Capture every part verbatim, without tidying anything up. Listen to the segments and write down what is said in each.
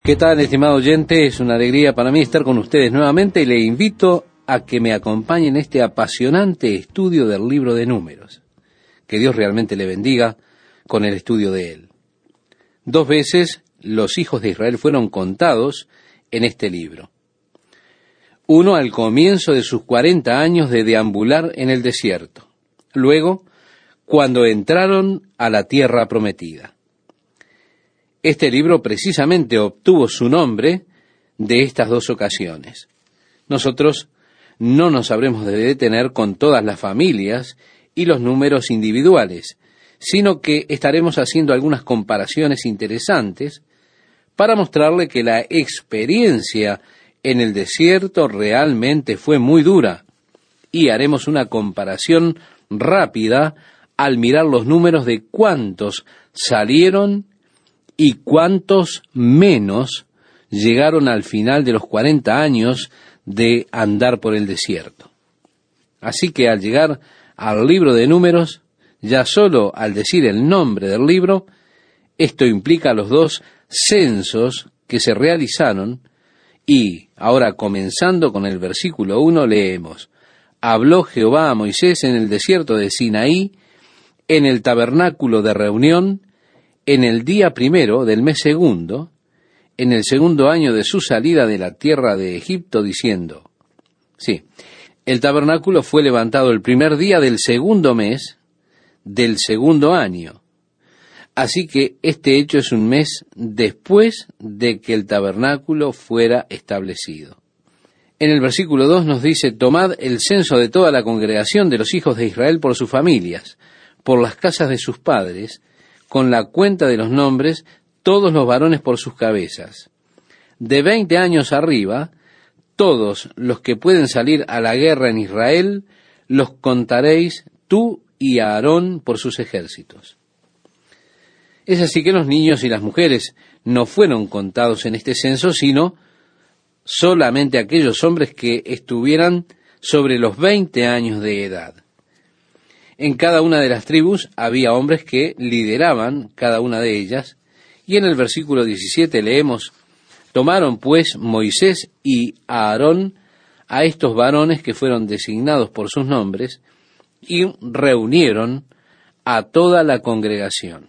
¿Qué tal, estimado oyente? Es una alegría para mí estar con ustedes nuevamente y le invito a que me acompañen en este apasionante estudio del libro de Números. Que Dios realmente le bendiga con el estudio de él. Dos veces los hijos de Israel fueron contados en este libro. Uno al comienzo de sus cuarenta años de deambular en el desierto. Luego, cuando entraron a la tierra prometida. Este libro precisamente obtuvo su nombre de estas dos ocasiones. Nosotros no nos habremos de detener con todas las familias y los números individuales, sino que estaremos haciendo algunas comparaciones interesantes para mostrarle que la experiencia en el desierto realmente fue muy dura, y haremos una comparación rápida al mirar los números de cuántos salieron y cuántos menos llegaron al final de los cuarenta años de andar por el desierto. Así que al llegar al libro de Números, ya solo al decir el nombre del libro, esto implica los dos censos que se realizaron, y ahora comenzando con el versículo uno leemos: Habló Jehová a Moisés en el desierto de Sinaí, en el tabernáculo de reunión, en el día primero del mes segundo, en el segundo año de su salida de la tierra de Egipto, diciendo. Sí, el tabernáculo fue levantado el primer día del segundo mes del segundo año. Así que este hecho es un mes después de que el tabernáculo fuera establecido. En el versículo dos nos dice: Tomad el censo de toda la congregación de los hijos de Israel por sus familias, por las casas de sus padres, con la cuenta de los nombres, todos los varones por sus cabezas. De veinte años arriba, todos los que pueden salir a la guerra en Israel, los contaréis tú y Aarón por sus ejércitos. Es así que los niños y las mujeres no fueron contados en este censo, sino solamente aquellos hombres que estuvieran sobre los veinte años de edad. En cada una de las tribus había hombres que lideraban cada una de ellas, y en el versículo diecisiete leemos: Tomaron pues Moisés y Aarón a estos varones que fueron designados por sus nombres, y reunieron a toda la congregación.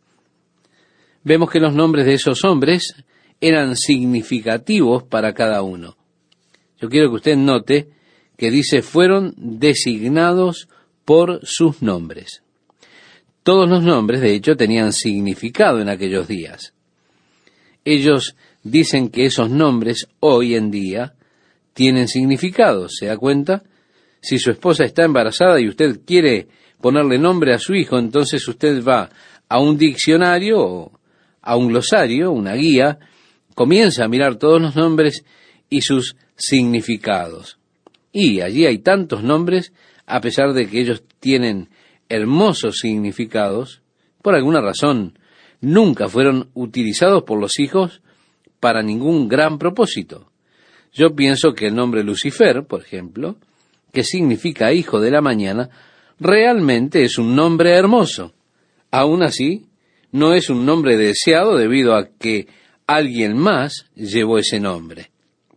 Vemos que los nombres de esos hombres eran significativos para cada uno. Yo quiero que usted note que dice: fueron designados por sus nombres. Todos los nombres, de hecho, tenían significado en aquellos días. Ellos dicen que esos nombres hoy en día tienen significado. ¿Se da cuenta? Si su esposa está embarazada y usted quiere ponerle nombre a su hijo, entonces usted va a un diccionario o a un glosario, una guía, comienza a mirar todos los nombres y sus significados. Y allí hay tantos nombres, a pesar de que ellos tienen hermosos significados, por alguna razón nunca fueron utilizados por los hijos para ningún gran propósito. Yo pienso que el nombre Lucifer, por ejemplo, que significa hijo de la mañana, realmente es un nombre hermoso. Aún así, no es un nombre deseado debido a que alguien más llevó ese nombre.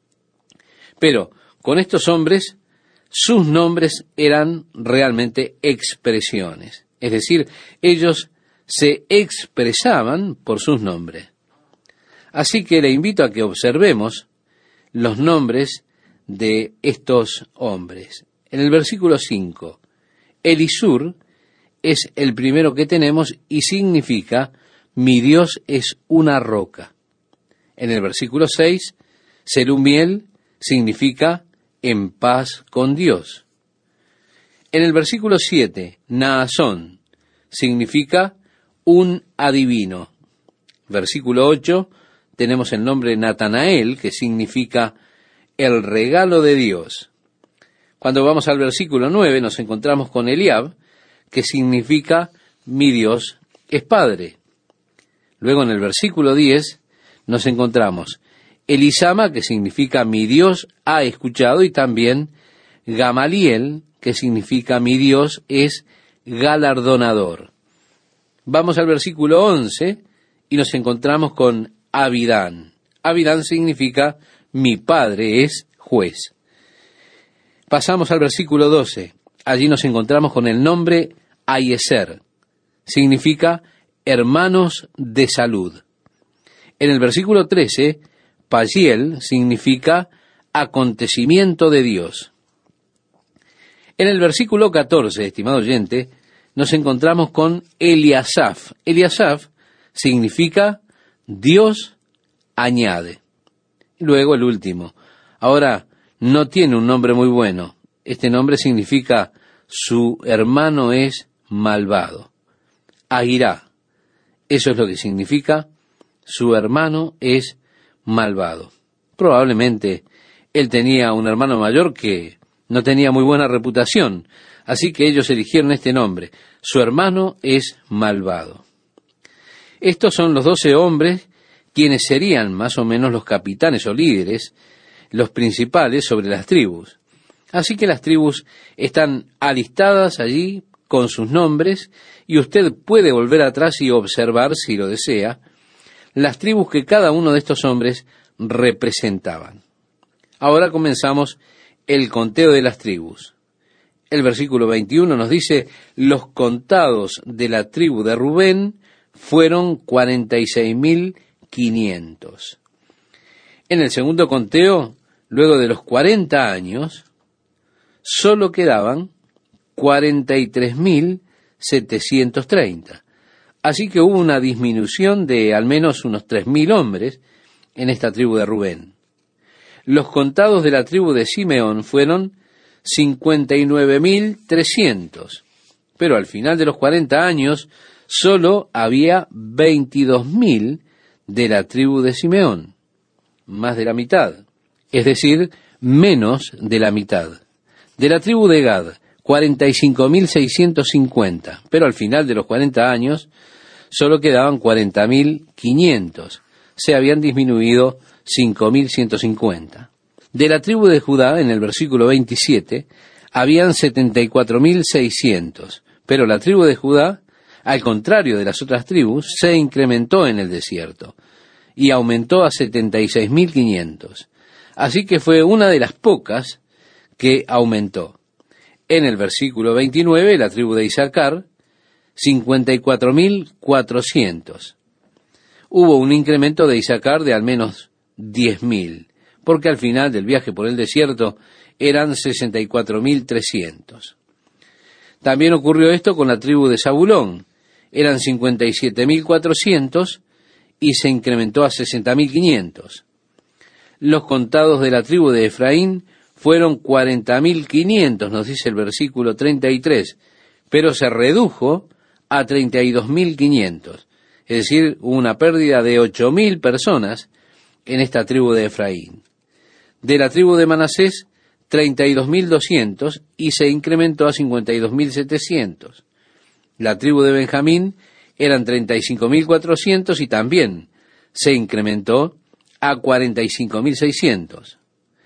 Pero con estos hombres, sus nombres eran realmente expresiones. Es decir, ellos se expresaban por sus nombres. Así que le invito a que observemos los nombres de estos hombres. En el versículo cinco, Elisur es el primero que tenemos y significa: mi Dios es una roca. En el versículo seis, Selumiel significa: en paz con Dios. En el versículo siete, Naasón significa: un adivino. Versículo ocho, tenemos el nombre Natanael, que significa: el regalo de Dios. Cuando vamos al versículo nueve, nos encontramos con Eliab, que significa: mi Dios es Padre. Luego en el versículo diez nos encontramos Elisama, que significa: mi Dios ha escuchado, y también Gamaliel, que significa: mi Dios es galardonador. Vamos al versículo once y nos encontramos con Abidán. Abidán significa mi padre es juez. Pasamos al versículo doce. Allí nos encontramos con el nombre Ahiezer. Significa hermanos de salud. En el versículo trece, Pagiel significa acontecimiento de Dios. En el versículo catorce, estimado oyente, nos encontramos con Eliasaf. Eliasaf significa Dios añade. Luego el último. Ahora, no tiene un nombre muy bueno. Este nombre significa su hermano es malvado. Agirá. Eso es lo que significa su hermano es malvado. Probablemente él tenía un hermano mayor que no tenía muy buena reputación, así que ellos eligieron este nombre. Su hermano es malvado. Estos son los doce hombres quienes serían más o menos los capitanes o líderes, los principales sobre las tribus. Así que las tribus están alistadas allí con sus nombres, y usted puede volver atrás y observar, si lo desea, las tribus que cada uno de estos hombres representaban. Ahora comenzamos el conteo de las tribus. El versículo veintiuno nos dice, los contados de la tribu de Rubén fueron cuarenta y seis mil quinientos. En el segundo conteo, luego de los cuarenta años, solo quedaban cuarenta y tres mil setecientos treinta. Así que hubo una disminución de al menos unos tres mil hombres en esta tribu de Rubén. Los contados de la tribu de Simeón fueron cincuenta y nueve mil trescientos, pero al final de los cuarenta años solo había veintidós mil de la tribu de Simeón, más de la mitad, es decir, menos de la mitad. De la tribu de Gad, cuarenta y cinco mil seiscientos cincuenta, pero al final de los cuarenta años solo quedaban cuarenta mil quinientos, se habían disminuido cinco mil ciento cincuenta. De la tribu de Judá, en el versículo veintisiete, habían setenta y cuatro mil seiscientos, pero la tribu de Judá, al contrario de las otras tribus, se incrementó en el desierto y aumentó a setenta y seis mil quinientos. Así que fue una de las pocas que aumentó. En el versículo veintinueve, la tribu de Isaacar, cincuenta y cuatro mil cuatrocientos. Hubo un incremento de Isaacar de al menos diez mil, porque al final del viaje por el desierto eran sesenta y cuatro mil trescientos. También ocurrió esto con la tribu de Zabulón. Eran cincuenta y siete mil cuatrocientos y se incrementó a sesenta mil quinientos. Los contados de la tribu de Efraín fueron cuarenta mil quinientos, nos dice el versículo treinta y tres, pero se redujo a treinta y dos mil quinientos. Es decir, hubo una pérdida de ocho mil personas en esta tribu de Efraín. De la tribu de Manasés, treinta y dos mil doscientos y se incrementó a cincuenta y dos mil setecientos. La tribu de Benjamín eran treinta y cinco mil cuatrocientos y también se incrementó a cuarenta y cinco mil seiscientos.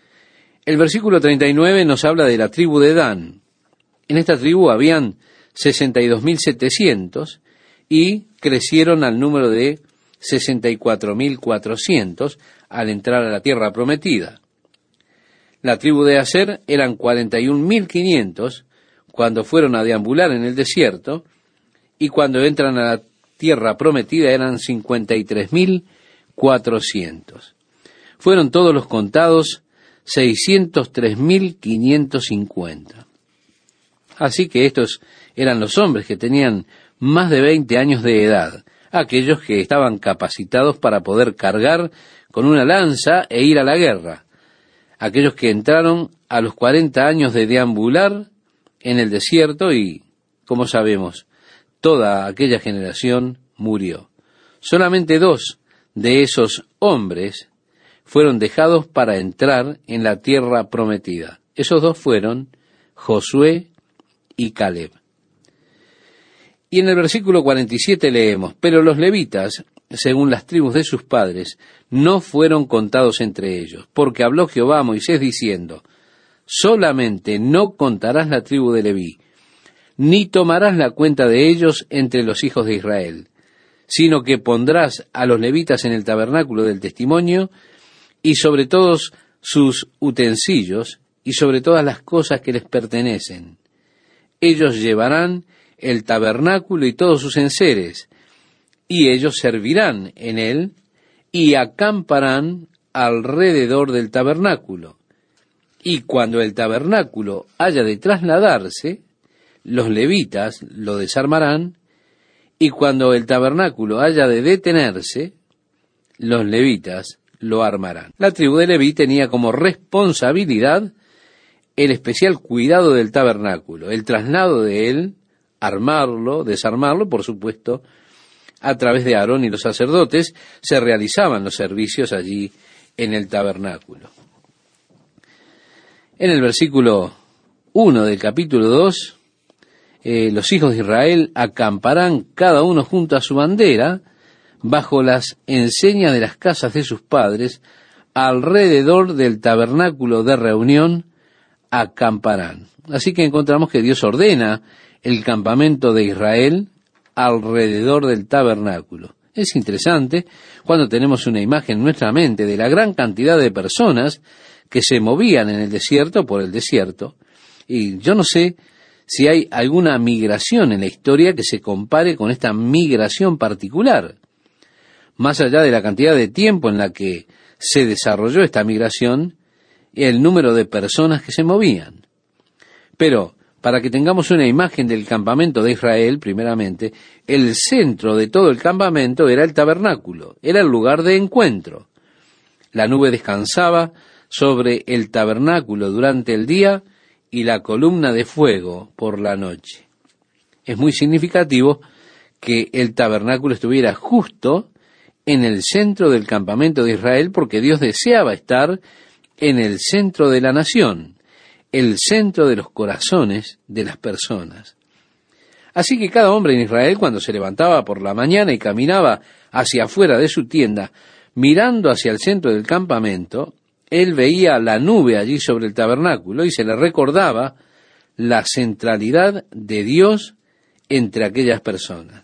El versículo treinta y nueve nos habla de la tribu de Dan. En esta tribu habían sesenta y dos mil setecientos y crecieron al número de sesenta y cuatro mil cuatrocientos al entrar a la tierra prometida. La tribu de Aser eran cuarenta y un mil quinientos cuando fueron a deambular en el desierto, y cuando entran a la tierra prometida eran cincuenta y tres mil cuatrocientos. Fueron todos los contados seiscientos tres mil quinientos cincuenta. Así que estos eran los hombres que tenían más de veinte años de edad, aquellos que estaban capacitados para poder cargar con una lanza e ir a la guerra, aquellos que entraron a los cuarenta años de deambular en el desierto y, como sabemos, toda aquella generación murió. Solamente dos de esos hombres fueron dejados para entrar en la tierra prometida. Esos dos fueron Josué y Caleb. Y en el versículo cuarenta y siete leemos, pero los levitas, según las tribus de sus padres, no fueron contados entre ellos, porque habló Jehová a Moisés diciendo, solamente no contarás la tribu de Leví, ni tomarás la cuenta de ellos entre los hijos de Israel, sino que pondrás a los levitas en el tabernáculo del testimonio y sobre todos sus utensilios, y sobre todas las cosas que les pertenecen. Ellos llevarán el tabernáculo y todos sus enseres, y ellos servirán en él, y acamparán alrededor del tabernáculo. Y cuando el tabernáculo haya de trasladarse, los levitas lo desarmarán, y cuando el tabernáculo haya de detenerse, los levitas lo armarán. La tribu de Leví tenía como responsabilidad el especial cuidado del tabernáculo, el traslado de él, armarlo, desarmarlo, por supuesto, a través de Aarón y los sacerdotes, se realizaban los servicios allí en el tabernáculo. En el versículo uno del capítulo dos, eh, los hijos de Israel acamparán cada uno junto a su bandera, bajo las enseñas de las casas de sus padres, alrededor del tabernáculo de reunión, acamparán. Así que encontramos que Dios ordena el campamento de Israel alrededor del tabernáculo. Es interesante cuando tenemos una imagen en nuestra mente de la gran cantidad de personas que se movían en el desierto por el desierto. Y yo no sé si hay alguna migración en la historia que se compare con esta migración particular. Más allá de la cantidad de tiempo en la que se desarrolló esta migración, el número de personas que se movían. Pero, para que tengamos una imagen del campamento de Israel, primeramente, el centro de todo el campamento era el tabernáculo, era el lugar de encuentro. La nube descansaba sobre el tabernáculo durante el día y la columna de fuego por la noche. Es muy significativo que el tabernáculo estuviera justo en el centro del campamento de Israel, porque Dios deseaba estar en el centro de la nación, el centro de los corazones de las personas. Así que cada hombre en Israel, cuando se levantaba por la mañana y caminaba hacia afuera de su tienda, mirando hacia el centro del campamento, él veía la nube allí sobre el tabernáculo y se le recordaba la centralidad de Dios entre aquellas personas.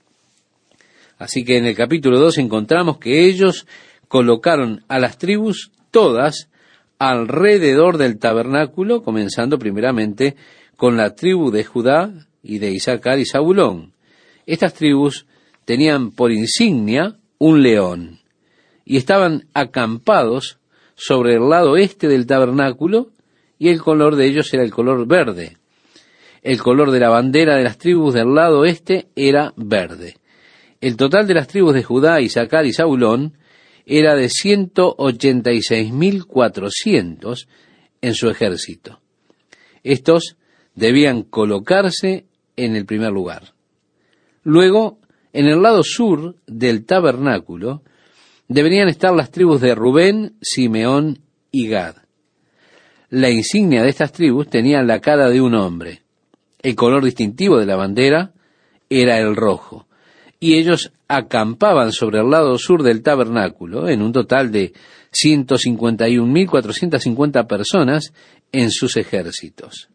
Así que en el capítulo dos encontramos que ellos colocaron a las tribus todas alrededor del tabernáculo, comenzando primeramente con la tribu de Judá y de Isaacar y Zabulón. Estas tribus tenían por insignia un león y estaban acampados sobre el lado este del tabernáculo, y el color de ellos era el color verde. El color de la bandera de las tribus del lado este era verde. El total de las tribus de Judá, Isaacar y Zabulón era de ciento ochenta y seis mil cuatrocientos en su ejército. Estos debían colocarse en el primer lugar. Luego, en el lado sur del tabernáculo, deberían estar las tribus de Rubén, Simeón y Gad. La insignia de estas tribus tenía la cara de un hombre. El color distintivo de la bandera era el rojo. Y ellos acampaban sobre el lado sur del tabernáculo, en un total de ciento cincuenta y un mil cuatrocientas cincuenta personas en sus ejércitos.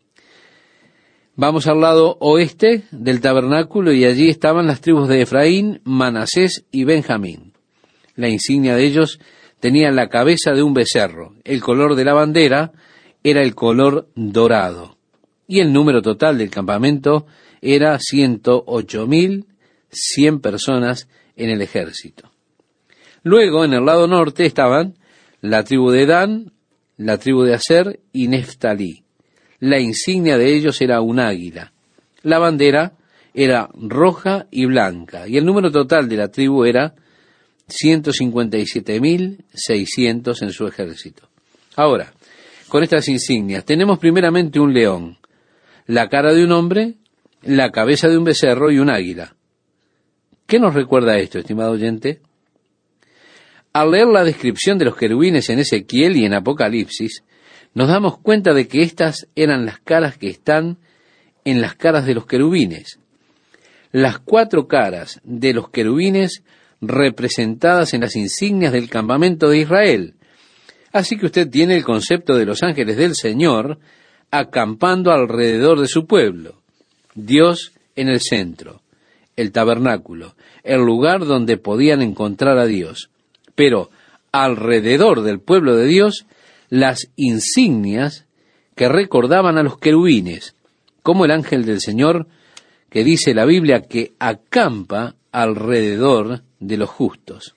Vamos al lado oeste del tabernáculo y allí estaban las tribus de Efraín, Manasés y Benjamín. La insignia de ellos tenía la cabeza de un becerro. El color de la bandera era el color dorado. Y el número total del campamento era ciento ocho mil cien personas en el ejército. Luego, en el lado norte, estaban la tribu de Dan, la tribu de Aser y Neftalí. La insignia de ellos era un águila. La bandera era roja y blanca, y el número total de la tribu era ciento cincuenta y siete mil seiscientos en su ejército. Ahora, con estas insignias, tenemos primeramente un león, la cara de un hombre, la cabeza de un becerro y un águila. ¿Qué nos recuerda esto, estimado oyente? Al leer la descripción de los querubines en Ezequiel y en Apocalipsis, nos damos cuenta de que estas eran las caras que están en las caras de los querubines. Las cuatro caras de los querubines representadas en las insignias del campamento de Israel. Así que usted tiene el concepto de los ángeles del Señor acampando alrededor de su pueblo. Dios en el centro, el tabernáculo, el lugar donde podían encontrar a Dios. Pero alrededor del pueblo de Dios las insignias que recordaban a los querubines, como el ángel del Señor, que dice la Biblia que acampa alrededor de los justos.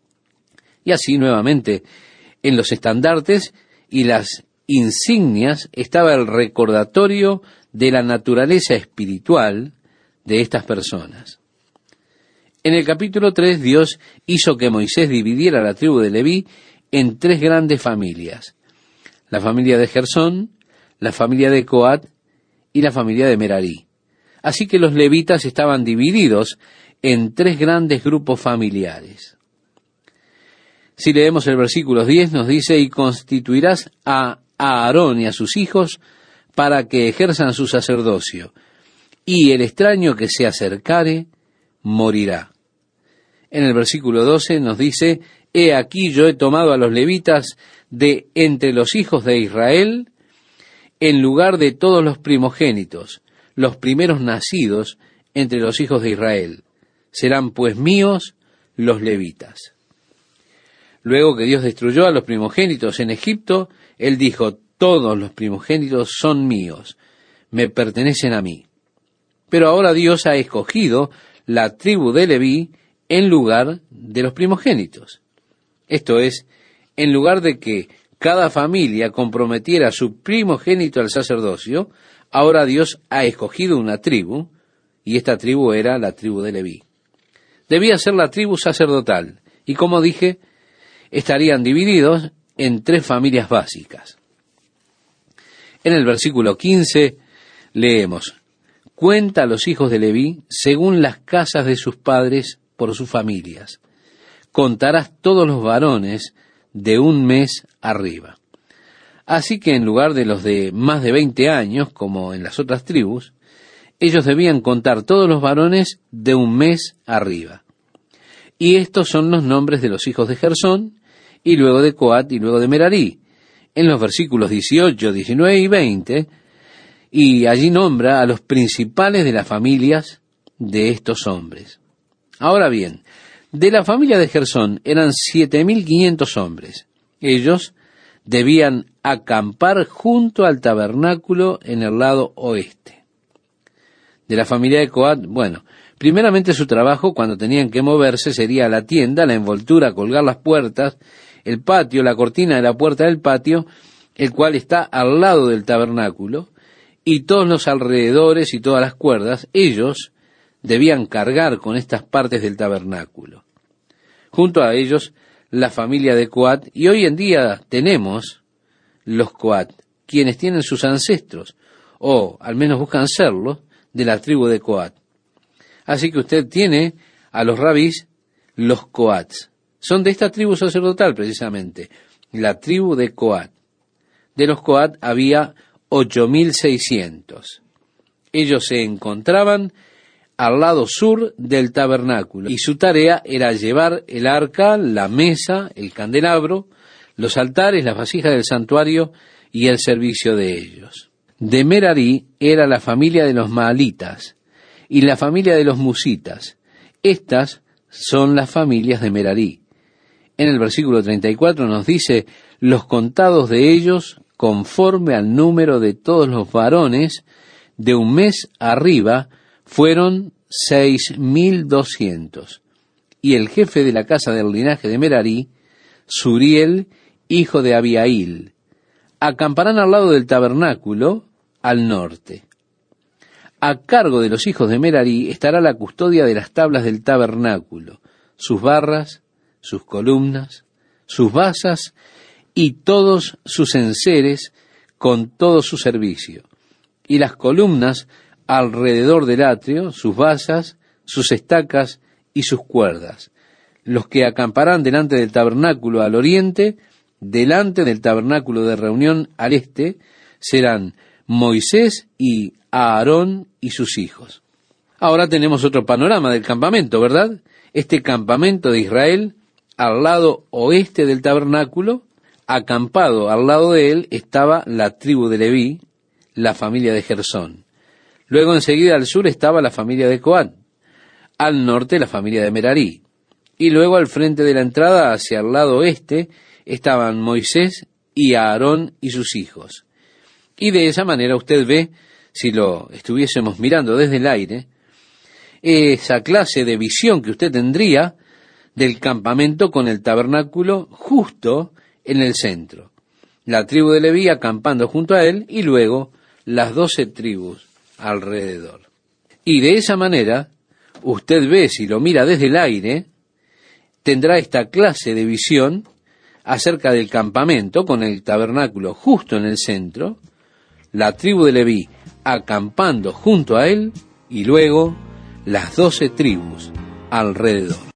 Y así nuevamente, en los estandartes y las insignias estaba el recordatorio de la naturaleza espiritual de estas personas. En el capítulo tres, Dios hizo que Moisés dividiera la tribu de Leví en tres grandes familias: la familia de Gersón, la familia de Coat y la familia de Merarí. Así que los levitas estaban divididos en tres grandes grupos familiares. Si leemos el versículo diez, nos dice: y constituirás a Aarón y a sus hijos para que ejerzan su sacerdocio, y el extraño que se acercare morirá. En el versículo doce nos dice: he aquí yo he tomado a los levitas de entre los hijos de Israel, en lugar de todos los primogénitos, los primeros nacidos entre los hijos de Israel. Serán pues míos los levitas. Luego que Dios destruyó a los primogénitos en Egipto, Él dijo: todos los primogénitos son míos, me pertenecen a mí. Pero ahora Dios ha escogido la tribu de Leví en lugar de los primogénitos. Esto es, en lugar de que cada familia comprometiera a su primogénito al sacerdocio, ahora Dios ha escogido una tribu, y esta tribu era la tribu de Leví. Debía ser la tribu sacerdotal, y como dije, estarían divididos en tres familias básicas. En el versículo quince leemos: cuenta a los hijos de Leví según las casas de sus padres por sus familias. Contarás todos los varones de un mes arriba. Así que en lugar de los de más de veinte años, como en las otras tribus, ellos debían contar todos los varones de un mes arriba. Y estos son los nombres de los hijos de Gersón, y luego de Coat, y luego de Merarí, en los versículos dieciocho, diecinueve y veinte, y allí nombra a los principales de las familias de estos hombres. Ahora bien, de la familia de Gersón eran siete mil quinientos hombres. Ellos debían acampar junto al tabernáculo en el lado oeste. De la familia de Coat, bueno, primeramente su trabajo cuando tenían que moverse sería la tienda, la envoltura, colgar las puertas, el patio, la cortina de la puerta del patio, el cual está al lado del tabernáculo, y todos los alrededores y todas las cuerdas. Ellos debían cargar con estas partes del tabernáculo. Junto a ellos, la familia de Coat, y hoy en día tenemos los Coat, quienes tienen sus ancestros, o al menos buscan serlo, de la tribu de Coat. Así que usted tiene a los rabís, los Coats. Son de esta tribu sacerdotal, precisamente, la tribu de Coat. De los Coat había ocho mil seiscientos. Ellos se encontraban al lado sur del tabernáculo, y su tarea era llevar el arca, la mesa, el candelabro, los altares, las vasijas del santuario y el servicio de ellos. De Merarí era la familia de los Maalitas y la familia de los Musitas. Estas son las familias de Merarí. En el versículo treinta y cuatro nos dice: los contados de ellos, conforme al número de todos los varones, de un mes arriba, fueron seis mil doscientos. Y el jefe de la casa del linaje de Merarí, Suriel, hijo de Abiail. Acamparán al lado del tabernáculo, al norte. A cargo de los hijos de Merarí estará la custodia de las tablas del tabernáculo, sus barras, sus columnas, sus basas y todos sus enseres con todo su servicio, y las columnas alrededor del atrio, sus basas, sus estacas y sus cuerdas, los que acamparán delante del tabernáculo al oriente, delante del tabernáculo de reunión al este, serán Moisés y Aarón y sus hijos. Ahora tenemos otro panorama del campamento, ¿verdad? Este campamento de Israel, al lado oeste del tabernáculo, acampado al lado de él, estaba la tribu de Leví, la familia de Gersón. Luego enseguida al sur estaba la familia de Coat, al norte la familia de Merarí. Y luego al frente de la entrada, hacia el lado este, estaban Moisés y Aarón y sus hijos. Y de esa manera usted ve, si lo estuviésemos mirando desde el aire, esa clase de visión que usted tendría del campamento con el tabernáculo justo en el centro. La tribu de Leví acampando junto a él y luego las doce tribus alrededor. Y de esa manera, usted ve, si lo mira desde el aire, tendrá esta clase de visión acerca del campamento con el tabernáculo justo en el centro, la tribu de Leví acampando junto a él y luego las doce tribus alrededor.